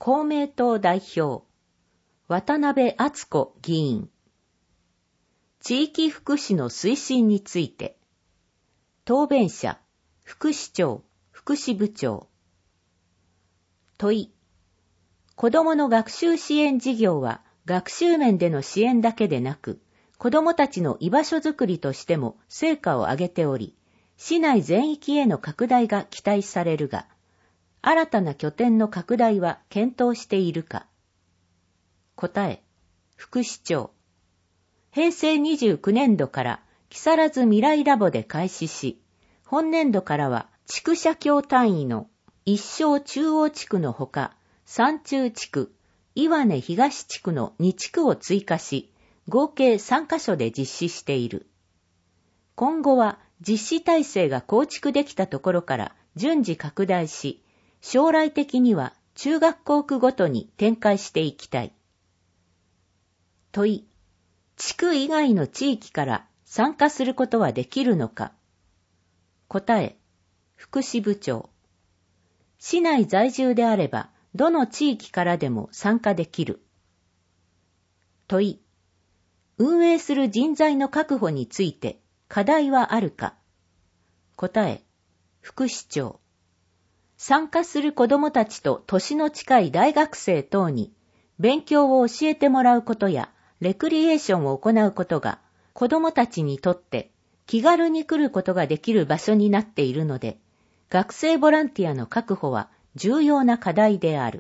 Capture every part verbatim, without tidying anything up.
公明党代表、渡辺敦子議員。地域福祉の推進について、答弁者、副市長、福祉部長。問い、子どもの学習支援事業は学習面での支援だけでなく、子どもたちの居場所づくりとしても成果を上げており、市内全域への拡大が期待されるが、新たな拠点の拡大は検討しているか。答え、副市長。へいせいにじゅうきゅうねんどから木更津未来ラボで開始し、本年度からは地区社協単位の一生中央地区のほか、山中地区、岩根東地区のに地区を追加し、合計さんカ所で実施している。今後は実施体制が構築できたところから順次拡大し、将来的には中学校区ごとに展開していきたい。問い、地区以外の地域から参加することはできるのか。答え、福祉部長。市内在住であれば、どの地域からでも参加できる。問い、運営する人材の確保について課題はあるか。答え、副市長。参加する子どもたちと年の近い大学生等に勉強を教えてもらうことやレクリエーションを行うことが子どもたちにとって気軽に来ることができる場所になっているので、学生ボランティアの確保は重要な課題である。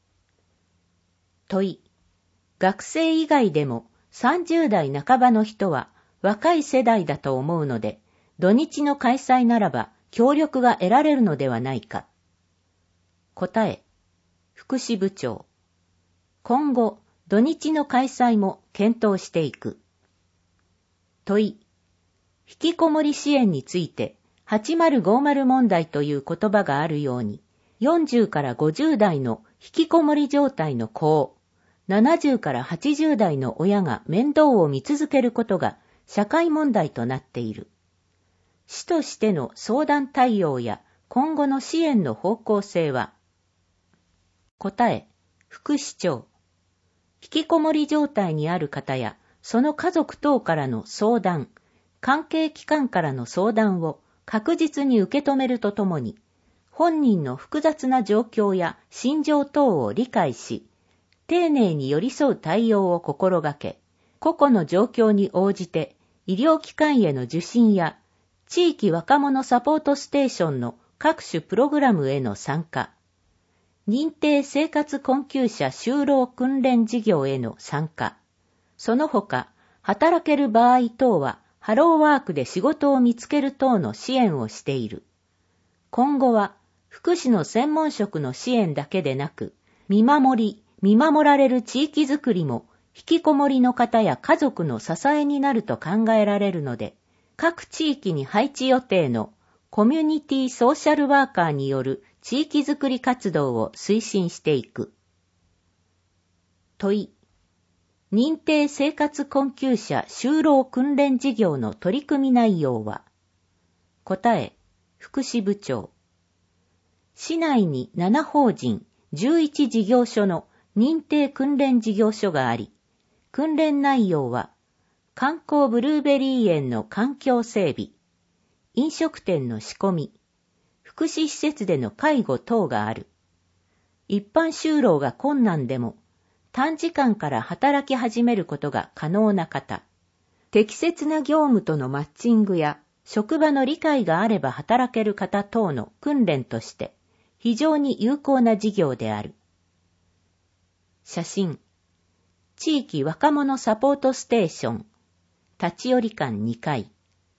問い、学生以外でもさんじゅうだいなかばの人は若い世代だと思うので、土日の開催ならば協力が得られるのではないか。答え、福祉部長。今後、土日の開催も検討していく。問い、引きこもり支援についてはちまるごまる問題という言葉があるように、よんじゅうからごじゅうだいの引きこもり状態の子を、ななじゅうからはちじゅうだいの親が面倒を見続けることが社会問題となっている。市としての相談対応や今後の支援の方向性は。答え、副市長。引きこもり状態にある方やその家族等からの相談、関係機関からの相談を確実に受け止めるとともに、本人の複雑な状況や心情等を理解し、丁寧に寄り添う対応を心がけ、個々の状況に応じて医療機関への受診や地域若者サポートステーションの各種プログラムへの参加、認定生活困窮者就労訓練事業への参加、その他、働ける場合等はハローワークで仕事を見つける等の支援をしている。今後は福祉の専門職の支援だけでなく、見守り、見守られる地域づくりも引きこもりの方や家族の支えになると考えられるので、各地域に配置予定のコミュニティソーシャルワーカーによる地域づくり活動を推進していく。問い、認定生活困窮者就労訓練事業の取り組み内容は。答え、福祉部長。市内にななほうじん、じゅういち事業所の認定訓練事業所があり、訓練内容は、観光ブルーベリー園の環境整備、飲食店の仕込み、福祉施設での介護等がある。一般就労が困難でも、短時間から働き始めることが可能な方、適切な業務とのマッチングや職場の理解があれば働ける方等の訓練として非常に有効な事業である。写真、地域若者サポートステーション、立ち寄り館にかい。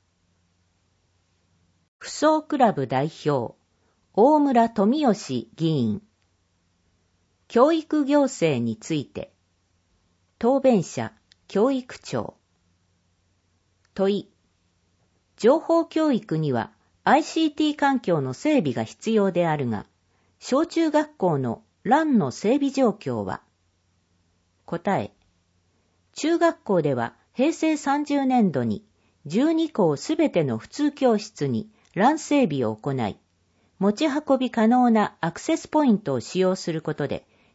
扶桑クラブ代表、大村富義議員。教育行政について。答弁者、教育長。問い、情報教育には アイシーティー 環境の整備が必要であるが、小中学校の ラン の整備状況は。答え、中学校ではへいせいさんじゅうねんどにじゅうにこうすべての普通教室に ラン 整備を行い、持ち運び可能なアクセスポイントを使用することで、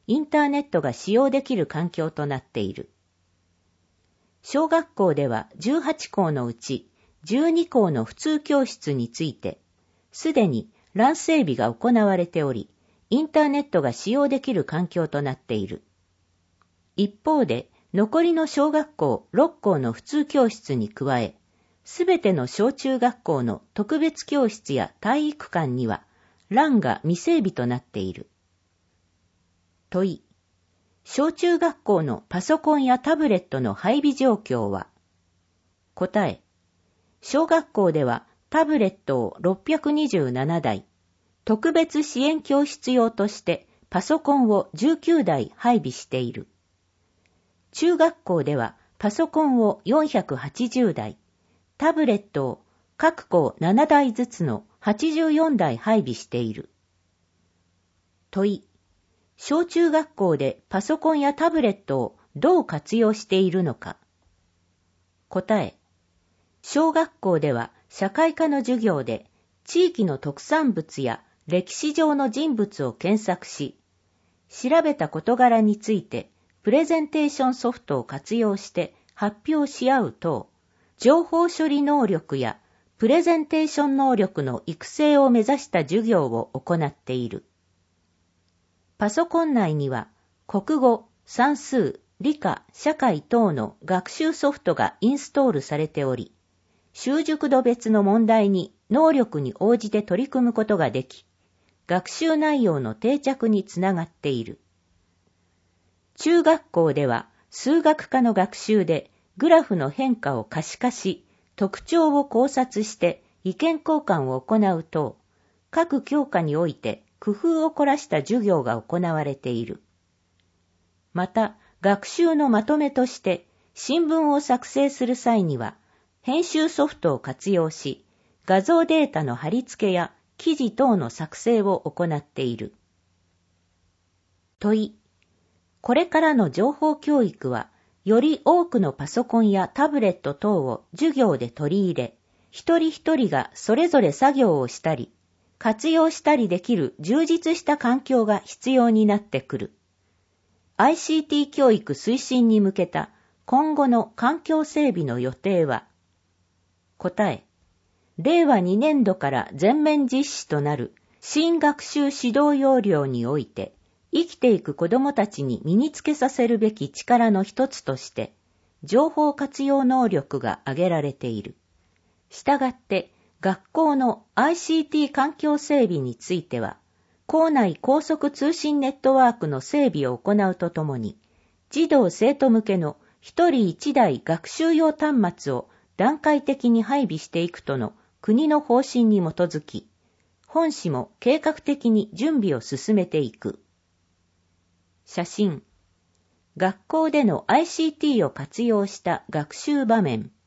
インターネットが使用できる環境となっている。小学校ではじゅうはちこうのうちじゅうにこうの普通教室について、すでにラン整備が行われており、インターネットが使用できる環境となっている。一方で、残りの小学校ろっこうの普通教室に加え、すべての小中学校の特別教室や体育館には、ランが未整備となっている。問い。小中学校のパソコンやタブレットの配備状況は？答え。小学校ではタブレットをろっぴゃくにじゅうななだい、特別支援教室用としてパソコンをじゅうきゅうだい配備している。中学校ではパソコンをよんひゃくはちじゅうだい、タブレットを各校ななだいずつのはちじゅうよんだい配備している。問い。小中学校でパソコンやタブレットをどう活用しているのか。答え。小学校では社会科の授業で地域の特産物や歴史上の人物を検索し、調べた事柄についてプレゼンテーションソフトを活用して発表し合う等、情報処理能力やプレゼンテーション能力の育成を目指した授業を行っている。パソコン内には国語、算数、理科、社会等の学習ソフトがインストールされており、習熟度別の問題に能力に応じて取り組むことができ、学習内容の定着につながっている。中学校では数学科の学習でグラフの変化を可視化し、特徴を考察して意見交換を行う等、各教科において工夫を凝らした授業が行われている。また、学習のまとめとして新聞を作成する際には、編集ソフトを活用し、画像データの貼り付けや記事等の作成を行っている。問い。これからの情報教育は、より多くのパソコンやタブレット等を授業で取り入れ、一人一人がそれぞれ作業をしたり、活用したりできる充実した環境が必要になってくる。アイシーティー 教育推進に向けた今後の環境整備の予定は？答え。れいわにねんどから全面実施となる新学習指導要領において、生きていく子どもたちに身につけさせるべき力の一つとして、情報活用能力が挙げられている。したがって、学校の アイシーティー 環境整備については、校内高速通信ネットワークの整備を行うとともに、児童生徒向けの一人一台学習用端末を段階的に配備していくとの国の方針に基づき、本市も計画的に準備を進めていく。写真。学校での アイシーティー を活用した学習場面。